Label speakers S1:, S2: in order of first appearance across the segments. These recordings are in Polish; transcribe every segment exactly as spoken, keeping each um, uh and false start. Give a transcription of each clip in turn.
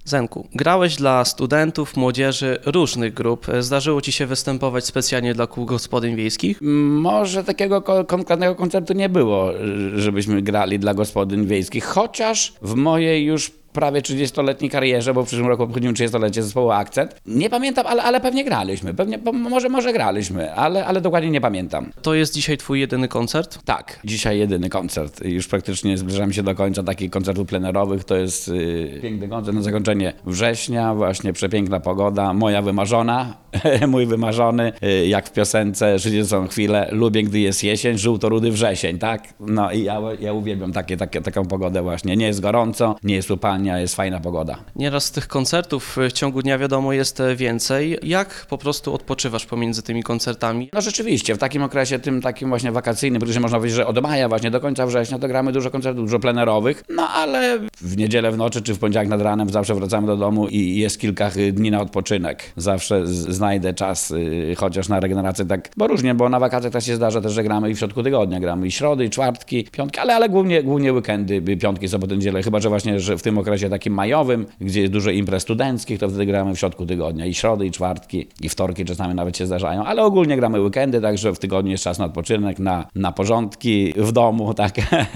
S1: Zenku, grałeś dla studentów, młodzieży, różnych grup. Zdarzyło ci się występować specjalnie dla kół gospodyń wiejskich?
S2: Może takiego ko- konkretnego koncertu nie było, żebyśmy grali dla gospodyń wiejskich, chociaż w mojej już prawie trzydziestoletniej karierze, bo w przyszłym roku obchodzimy trzydziestolecie zespołu Akcent. Nie pamiętam, ale, ale pewnie graliśmy. Pewnie, może, może graliśmy, ale, ale dokładnie nie pamiętam.
S1: To jest dzisiaj twój jedyny koncert?
S2: Tak, dzisiaj jedyny koncert. Już praktycznie zbliżamy się do końca takich koncertów plenerowych. To jest yy, piękny koncert na zakończenie września, właśnie przepiękna pogoda, moja wymarzona, mój wymarzony, yy, jak w piosence Życie są chwile, lubię, gdy jest jesień, żółto-rudy wrzesień, tak? No i ja, ja uwielbiam takie, takie, taką pogodę właśnie. Nie jest gorąco, nie jest upalnie, jest fajna pogoda.
S1: Nieraz z tych koncertów w ciągu dnia wiadomo jest więcej. Jak po prostu odpoczywasz pomiędzy tymi koncertami?
S2: No rzeczywiście, w takim okresie, tym takim właśnie wakacyjnym, protože można powiedzieć, że od maja właśnie do końca września to gramy dużo koncertów, dużo plenerowych, no ale w niedzielę w nocy czy w poniedziałek nad ranem zawsze wracamy do domu i jest kilka dni na odpoczynek. Zawsze z- znajdę czas, y, chociaż na regenerację tak, bo różnie, bo na wakacjach też się zdarza też, że gramy i w środku tygodnia, gramy i środy, i czwartki, piątki, ale, ale głównie, głównie weekendy, piątki, soboty, niedzielę, chyba że właśnie, że w tym okresie takim majowym, gdzie jest dużo imprez studenckich, to wtedy gramy w środku tygodnia i środy, i czwartki, i wtorki czasami nawet się zdarzają, ale ogólnie gramy weekendy, także w tygodniu jest czas na odpoczynek, na, na porządki w domu, tak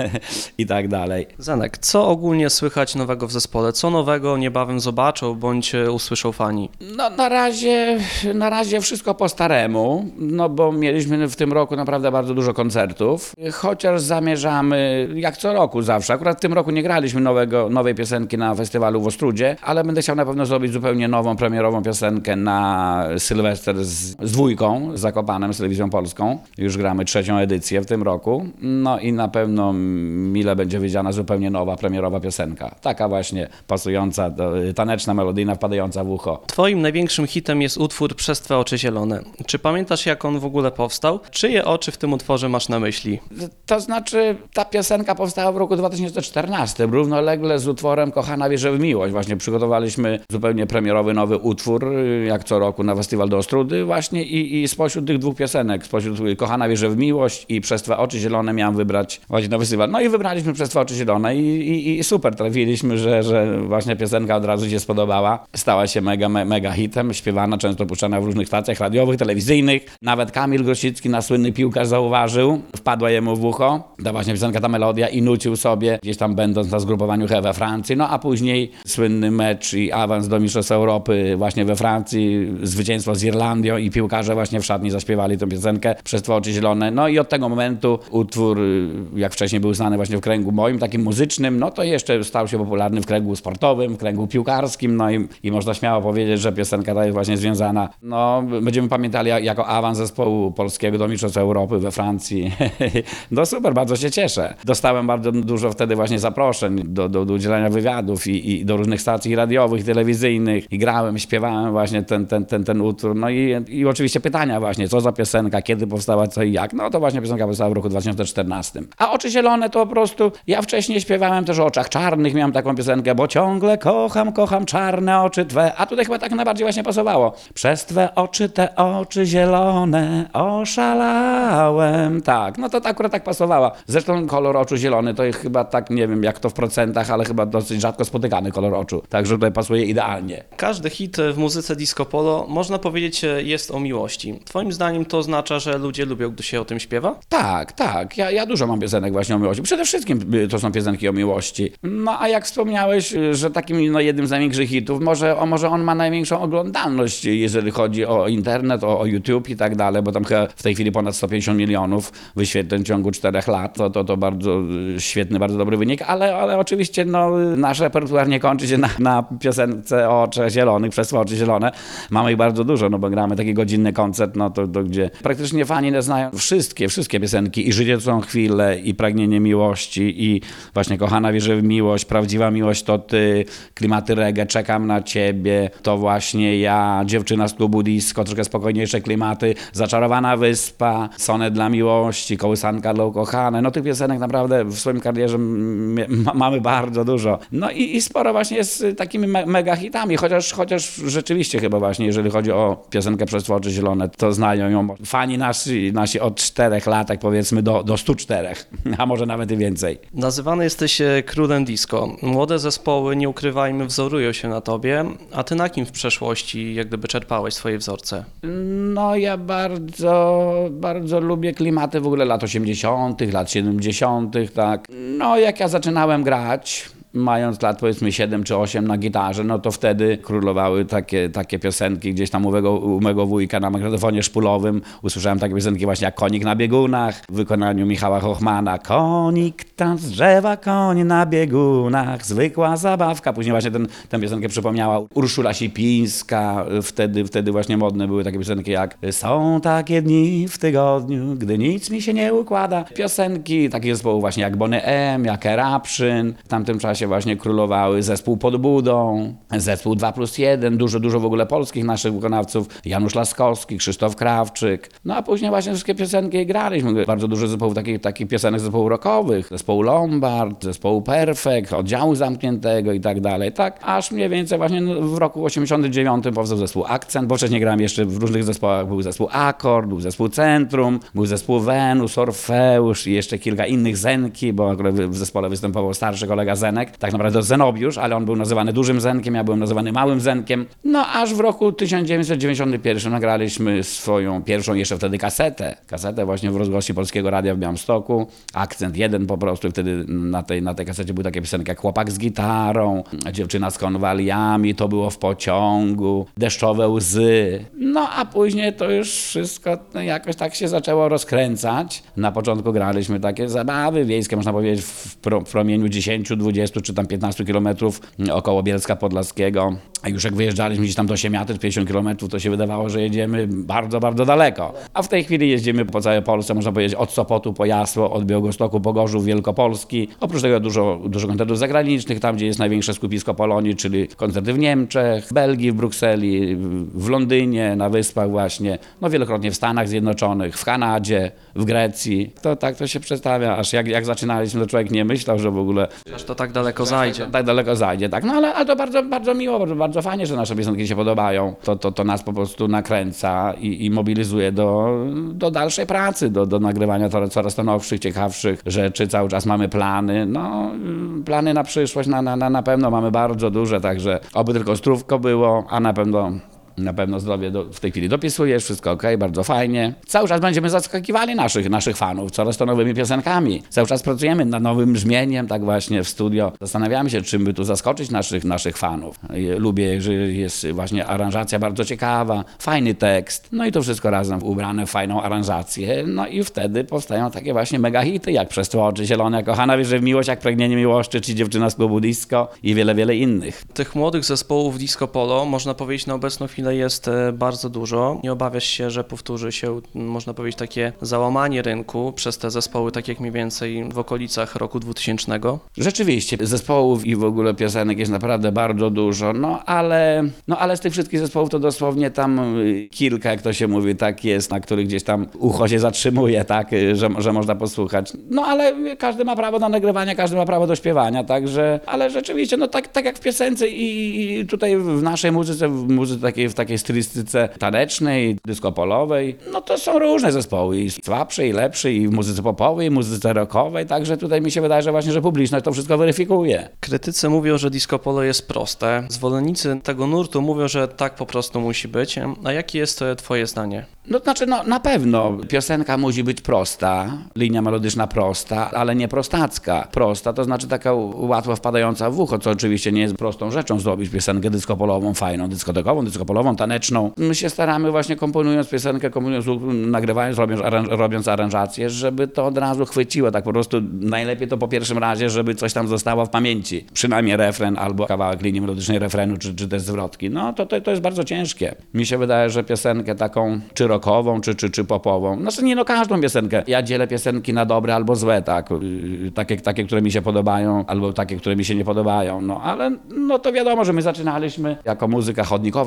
S2: i tak dalej.
S1: Zenek, co ogólnie słychać nowego w zespole? Co nowego niebawem zobaczą bądź usłyszą fani?
S2: No na razie, na razie wszystko po staremu, no bo mieliśmy w tym roku naprawdę bardzo dużo koncertów, chociaż zamierzamy, jak co roku zawsze, akurat w tym roku nie graliśmy nowego, nowej piosenki na festiwalu w Ostródzie, ale będę chciał na pewno zrobić zupełnie nową, premierową piosenkę na Sylwester z, z dwójką, z Zakopanem, z Telewizją Polską. Już gramy trzecią edycję w tym roku, no i na pewno mile będzie wiedziana zupełnie nowa, premierowa piosenka. Taka właśnie pasująca, do, taneczna, melodyjna, wpadająca w ucho.
S1: Twoim największym hitem jest utwór Przez twe oczy zielone. Czy pamiętasz, jak on w ogóle powstał? Czyje oczy w tym utworze masz na myśli?
S2: To znaczy, ta piosenka powstała w roku dwa tysiące czternastym, równolegle z utworem Kochana wierzę w miłość. Właśnie przygotowaliśmy zupełnie premierowy nowy utwór, jak co roku na festiwal do Ostródy właśnie i, i spośród tych dwóch piosenek, spośród Kochana wierzę w miłość i Przez twe oczy zielone miałem wybrać właśnie na festiwal. No i wybraliśmy Przez twe oczy zielone i, i, i super, trafiliśmy, że, że właśnie piosenka od razu się spodobała. Stała się mega, me, mega hitem, śpiewana, często puszczana w różnych stacjach radiowych, telewizyjnych. Nawet Kamil Grosicki, nasz słynny piłkarz, zauważył, wpadła jemu w ucho ta właśnie piosenka, ta melodia i nucił sobie, gdzieś tam będąc na zgrupowaniu He we Francji. No a później słynny mecz i awans do Mistrzostw Europy właśnie we Francji, zwycięstwo z Irlandią i piłkarze właśnie w szatni zaśpiewali tę piosenkę Przez twe oczy zielone. No i od tego momentu utwór, jak wcześniej był znany właśnie w kręgu moim, takim muzycznym, no to jeszcze stał się popularny w kręgu sportowym, w kręgu piłkarskim, no i, i można śmiało powiedzieć, że piosenka ta jest właśnie związana, no będziemy pamiętali jako awans zespołu polskiego do Mistrzostw Europy we Francji. No super, bardzo się cieszę. Dostałem bardzo dużo wtedy właśnie zaproszeń do, do, do udzielania wywiadów i, i do różnych stacji radiowych, telewizyjnych i grałem, śpiewałem właśnie ten, ten, ten, ten utwór. No i, i oczywiście pytania właśnie, co za piosenka, kiedy powstała, co i jak. No to właśnie piosenka powstała w roku dwa tysiące czternastym. A Oczy zielone to po prostu, ja wcześniej śpiewałem też o oczach czarnych, miałem taką piosenkę, bo ciągle kocham, kocham czarne oczy twe, a tutaj chyba tak najbardziej właśnie pasowało. Przez twe oczy, te oczy zielone, oszalałem. Tak, no to akurat tak pasowało. Zresztą kolor oczu zielony to jest chyba tak, nie wiem jak to w procentach, ale chyba dosyć rzadko spotykany kolor oczu. Także tutaj pasuje idealnie.
S1: Każdy hit w muzyce disco polo, można powiedzieć, jest o miłości. Twoim zdaniem to oznacza, że ludzie lubią, gdy się o tym śpiewa?
S2: Tak, tak. Ja, ja dużo mam piosenek właśnie o miłości. Przede wszystkim to są piosenki o miłości. No a jak wspomniałeś, że takim no, jednym z największych hitów, może, o, może on ma największą oglądalność, jeżeli chodzi o internet, o, o YouTube i tak dalej, bo tam chyba w tej chwili ponad sto pięćdziesiąt milionów wyświetleń w ciągu czterech lat. To, to, to bardzo świetny, bardzo dobry wynik, ale, ale oczywiście no, nasz repertuar nie kończy się na, na piosence o oczach zielonych, Przez twe oczy zielone. Mamy ich bardzo dużo, no bo gramy taki godzinny koncert, no to, to gdzie praktycznie fani znają wszystkie, wszystkie piosenki i Życie to są chwile i Pragnienie miłości i właśnie Kochana wierzę w miłość, Prawdziwa miłość to ty, Klimaty reggae, Czekam na ciebie, to właśnie ja, Dziewczyna z klubu disco, troszkę spokojniejsze klimaty, Zaczarowana wyspa, Sonet dla miłości, Kołysanka dla ukochanej. No tych piosenek naprawdę w swoim karierze m- mamy bardzo dużo. No i, i sporo właśnie jest z takimi me, mega hitami, chociaż, chociaż rzeczywiście chyba właśnie, jeżeli chodzi o piosenkę Przestworzy Zielone, to znają ją fani nasi, nasi od czterech lat, tak powiedzmy do, do stu czterech, a może nawet i więcej.
S1: Nazywany jesteś e, królem disco. Młode zespoły, nie ukrywajmy, wzorują się na tobie, a ty na kim w przeszłości jak gdyby czerpałeś swoje wzorce?
S2: No ja bardzo, bardzo lubię klimaty w ogóle lat osiemdziesiątych, lat siedemdziesiątych, tak. No jak ja zaczynałem grać, mając lat powiedzmy siedem czy osiem na gitarze, no to wtedy królowały takie, takie piosenki gdzieś tam u mego, u mego wujka na magnetofonie szpulowym. Usłyszałem takie piosenki właśnie jak Konik na biegunach w wykonaniu Michała Hochmana. Konik tam z drzewa, koń na biegunach, zwykła zabawka. Później właśnie ten, tę piosenkę przypomniała Urszula Sipińska. Wtedy, wtedy właśnie modne były takie piosenki jak Są takie dni w tygodniu, gdy nic mi się nie układa. Piosenki takich zespołów właśnie jak Boney M, jak Eruption. W tamtym czasie właśnie królowały zespół Pod Budą, zespół dwa plus jeden, dużo, dużo w ogóle polskich naszych wykonawców, Janusz Laskowski, Krzysztof Krawczyk. No a później właśnie wszystkie piosenki graliśmy. Bardzo dużo zespołów takich, takich piosenek zespołów rockowych, zespołu Lombard, zespołu Perfekt, Oddziału Zamkniętego i tak dalej. Tak, aż mniej więcej właśnie w roku osiemdziesiątym dziewiątym powstał zespół Akcent, bo wcześniej grałem jeszcze w różnych zespołach. Był zespół Akord, był zespół Centrum, był zespół Wenus, Orfeusz i jeszcze kilka innych, Zenki, bo akurat w zespole występował starszy kolega Zenek, tak naprawdę Zenobiusz, ale on był nazywany Dużym Zenkiem, ja byłem nazywany Małym Zenkiem. No aż w roku tysiąc dziewięćset dziewięćdziesiątym pierwszym nagraliśmy swoją pierwszą jeszcze wtedy kasetę. Kasetę właśnie w rozgłośni Polskiego Radia w Białymstoku. Akcent jeden po prostu. Wtedy na tej, na tej kasecie były takie piosenki jak Chłopak z gitarą, Dziewczyna z konwaliami, To było w pociągu, Deszczowe łzy. No a później to już wszystko no, jakoś tak się zaczęło rozkręcać. Na początku graliśmy takie zabawy wiejskie, można powiedzieć w, pro, w promieniu dziesięciu, dwudziestu czy tam piętnastu kilometrów około Bielska Podlaskiego. A już jak wyjeżdżaliśmy gdzieś tam do Siemiaty, pięćdziesiąt kilometrów, to się wydawało, że jedziemy bardzo, bardzo daleko. A w tej chwili jeździmy po całej Polsce, można powiedzieć od Sopotu po Jasło, od Białegostoku po Gorzów Wielkopolski. Oprócz tego dużo, dużo koncertów zagranicznych, tam gdzie jest największe skupisko Polonii, czyli koncerty w Niemczech, w Belgii, w Brukseli, w Londynie, na Wyspach właśnie, no wielokrotnie w Stanach Zjednoczonych, w Kanadzie, w Grecji. To tak to się przedstawia, aż jak, jak zaczynaliśmy, to człowiek nie myślał, że w ogóle
S1: Aż to tak daleko zajdzie.
S2: tak daleko zajdzie, tak. No ale, ale to bardzo, bardzo miło, bardzo, bardzo fajnie, że nasze piosenki się podobają. To, to, to nas po prostu nakręca i, i mobilizuje do, do dalszej pracy, do, do nagrywania coraz, coraz to nowszych, ciekawszych rzeczy. Cały czas mamy plany. No, plany na przyszłość na, na, na pewno mamy bardzo duże, także oby tylko zdrówko było, a na pewno Na pewno zdrowie do, w tej chwili dopisujesz, wszystko ok, bardzo fajnie. Cały czas będziemy zaskakiwali naszych, naszych fanów, coraz to nowymi piosenkami. Cały czas pracujemy nad nowym brzmieniem, tak właśnie w studio. Zastanawiamy się, czym by tu zaskoczyć naszych, naszych fanów. Lubię, że jest właśnie aranżacja bardzo ciekawa, fajny tekst, no i to wszystko razem ubrane w fajną aranżację. No i wtedy powstają takie właśnie mega hity, jak Przestworzy Zielone, Kochana wierzę w miłość, jak Pragnienie miłości, czy Dziewczyna z klubu disco i wiele, wiele innych.
S1: Tych młodych zespołów disco polo, można powiedzieć, na obecną chwilę jest e, bardzo dużo. Nie obawiasz się, że powtórzy się, można powiedzieć, takie załamanie rynku przez te zespoły, tak jak mniej więcej w okolicach roku dwutysięcznego?
S2: Rzeczywiście, zespołów i w ogóle piosenek jest naprawdę bardzo dużo, no ale, no ale z tych wszystkich zespołów to dosłownie tam y, kilka, jak to się mówi, tak jest, na których gdzieś tam ucho się zatrzymuje, tak, y, że, że można posłuchać. No ale każdy ma prawo do nagrywania, każdy ma prawo do śpiewania, także, ale rzeczywiście, no tak, tak jak w piosence i, i tutaj w naszej muzyce, w muzyce takiej, w takiej stylistyce tanecznej, dyskopolowej, no to są różne zespoły, i słabsze, i lepsze, i w muzyce popowej, i w muzyce rockowej, także tutaj mi się wydaje, że właśnie, że publiczność to wszystko weryfikuje.
S1: Krytycy mówią, że disco polo jest proste. Zwolennicy tego nurtu mówią, że tak po prostu musi być. A jakie jest twoje zdanie?
S2: No to znaczy, no na pewno piosenka musi być prosta, linia melodyczna prosta, ale nie prostacka. Prosta to znaczy taka łatwo wpadająca w ucho, co oczywiście nie jest prostą rzeczą zrobić piosenkę dyskopolową, fajną, dyskotekową, dyskopolową, taneczną. My się staramy właśnie komponując piosenkę, komponując, nagrywając, robiąc, aranż, robiąc aranżację, żeby to od razu chwyciło, tak po prostu najlepiej to po pierwszym razie, żeby coś tam zostało w pamięci. Przynajmniej refren albo kawałek linii melodycznej refrenu, czy, czy też zwrotki. No to, to, to jest bardzo ciężkie. Mi się wydaje, że piosenkę taką czy rockową, czy, czy, czy popową, znaczy nie no każdą piosenkę. Ja dzielę piosenki na dobre albo złe, tak. Yy, takie, takie, które mi się podobają, albo takie, które mi się nie podobają. No ale no to wiadomo, że my zaczynaliśmy jako muzyka chodnikowa na początku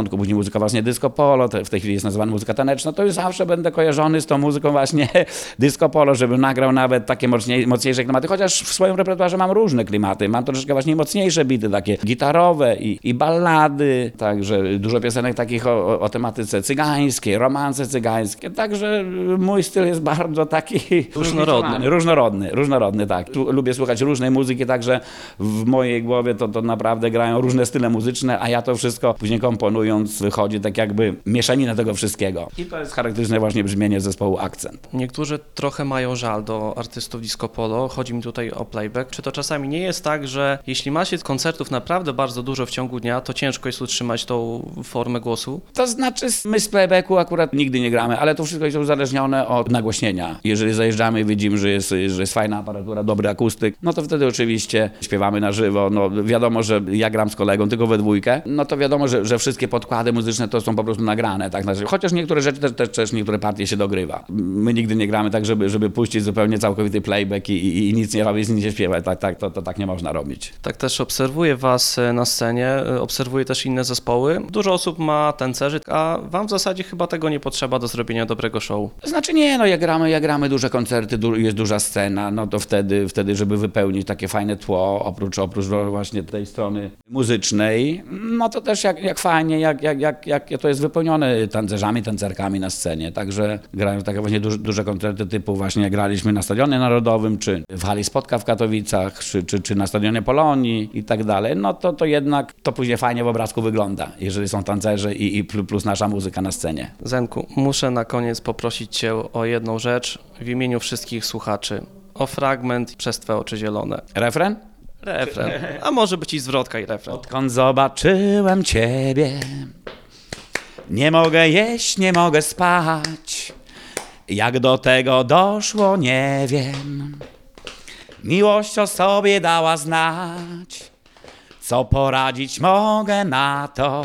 S2: początku, później muzyka właśnie disco polo, te, w tej chwili jest nazywana muzyka taneczna, to już zawsze będę kojarzony z tą muzyką właśnie disco polo, żebym nagrał nawet takie mocniej, mocniejsze klimaty, chociaż w swoim repertuarze mam różne klimaty, mam troszeczkę właśnie mocniejsze bity, takie gitarowe i, i ballady, także dużo piosenek takich o, o, o tematyce cygańskiej, romanse cygańskie, także mój styl jest bardzo taki
S1: Różnorodny.
S2: różnorodny, różnorodny, tak. Tu lubię słuchać różnej muzyki, także w mojej głowie to, to naprawdę grają różne style muzyczne, a ja to wszystko później komponując wychodzi tak jakby mieszanina tego wszystkiego. I to jest charakterystyczne właśnie brzmienie zespołu Akcent.
S1: Niektórzy trochę mają żal do artystów disco polo, chodzi mi tutaj o playback. Czy to czasami nie jest tak, że jeśli ma się koncertów naprawdę bardzo dużo w ciągu dnia, to ciężko jest utrzymać tą formę głosu?
S2: To znaczy my z playbacku akurat nigdy nie gramy, ale to wszystko jest uzależnione od nagłośnienia. Jeżeli zajeżdżamy i widzimy, że jest, że jest fajna aparatura, dobry akustyk, no to wtedy oczywiście śpiewamy na żywo. No wiadomo, że ja gram z kolegą tylko we dwójkę, no to wiadomo, że, że wszystkie podkłady muzyczne to są po prostu nagrane, tak? Znaczy, chociaż niektóre rzeczy też, też, też niektóre partie się dogrywa. My nigdy nie gramy tak, żeby, żeby puścić zupełnie całkowity playback i, i, i nic nie robić, nic nie śpiewać. Tak, tak, to, to tak nie można robić.
S1: Tak też obserwuję was na scenie, obserwuję też inne zespoły. Dużo osób ma tancerzy, a wam w zasadzie chyba tego nie potrzeba do zrobienia dobrego show.
S2: Znaczy nie, no jak gramy, jak gramy duże koncerty, du, jest duża scena, no to wtedy, wtedy, żeby wypełnić takie fajne tło, oprócz, oprócz właśnie tej strony muzycznej, no to też jak, jak fajnie, jak, jak, jak, jak to jest wypełnione tancerzami, tancerkami na scenie, także grają takie właśnie duże, duże koncerty typu właśnie jak graliśmy na Stadionie Narodowym, czy w hali Spotka w Katowicach, czy, czy, czy na Stadionie Polonii i tak dalej, no to, to jednak to później fajnie w obrazku wygląda, jeżeli są tancerze i, i plus nasza muzyka na scenie.
S1: Zenku, muszę na koniec poprosić cię o jedną rzecz w imieniu wszystkich słuchaczy. O fragment Przez twe oczy zielone.
S2: Refren?
S1: Refren. A może być i zwrotka i refren.
S2: Odkąd zobaczyłem ciebie, nie mogę jeść, nie mogę spać. Jak do tego doszło, nie wiem. Miłość o sobie dała znać. Co poradzić mogę na to,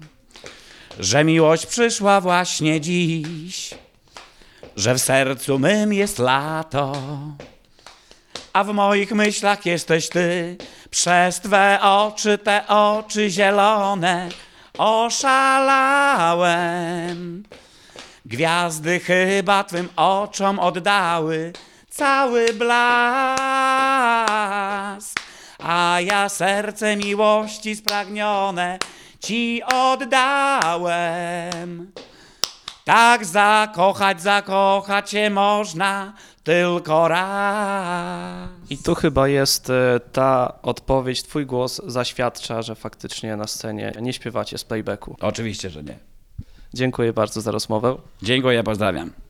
S2: że miłość przyszła właśnie dziś, że w sercu mym jest lato, a w moich myślach jesteś ty. Przez twe oczy, te oczy zielone, oszalałem. Gwiazdy chyba twym oczom oddały cały blask, a ja serce miłości spragnione ci oddałem. Tak zakochać, zakochać się można tylko raz.
S1: I tu chyba jest e, ta odpowiedź, twój głos zaświadcza, że faktycznie na scenie nie śpiewacie z playbacku.
S2: Oczywiście, że nie.
S1: Dziękuję bardzo za rozmowę.
S2: Dziękuję, pozdrawiam.